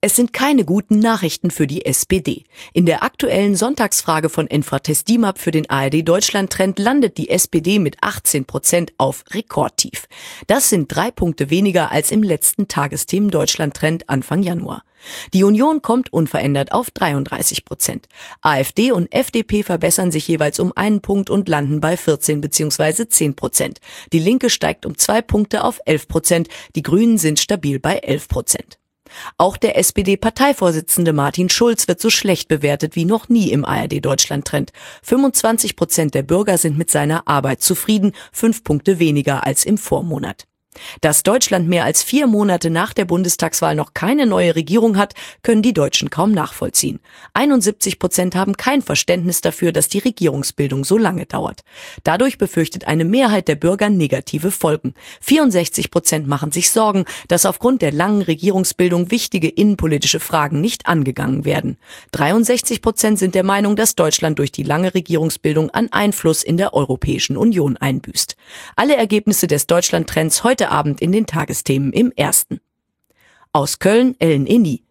Es sind keine guten Nachrichten für die SPD. In der aktuellen Sonntagsfrage von Infratest DIMAP für den ARD-Deutschland-Trend landet die SPD mit 18% auf Rekordtief. Das sind 3 Punkte weniger als im letzten Tagesthemen-Deutschland-Trend Anfang Januar. Die Union kommt unverändert auf 33%. AfD und FDP verbessern sich jeweils um 1 Punkt und landen bei 14 bzw. 10%. Die Linke steigt um 2 Punkte auf 11%. Die Grünen sind stabil bei 11%. Auch der SPD-Parteivorsitzende Martin Schulz wird so schlecht bewertet wie noch nie im ARD-Deutschland-Trend. 25% der Bürger sind mit seiner Arbeit zufrieden, 5 Punkte weniger als im Vormonat. Dass Deutschland mehr als 4 Monate nach der Bundestagswahl noch keine neue Regierung hat, können die Deutschen kaum nachvollziehen. 71% haben kein Verständnis dafür, dass die Regierungsbildung so lange dauert. Dadurch befürchtet eine Mehrheit der Bürger negative Folgen. 64% machen sich Sorgen, dass aufgrund der langen Regierungsbildung wichtige innenpolitische Fragen nicht angegangen werden. 63% sind der Meinung, dass Deutschland durch die lange Regierungsbildung an Einfluss in der Europäischen Union einbüßt. Alle Ergebnisse des Deutschland-Trends heute Abend in den Tagesthemen im Ersten. Aus Köln, Ellen Inni.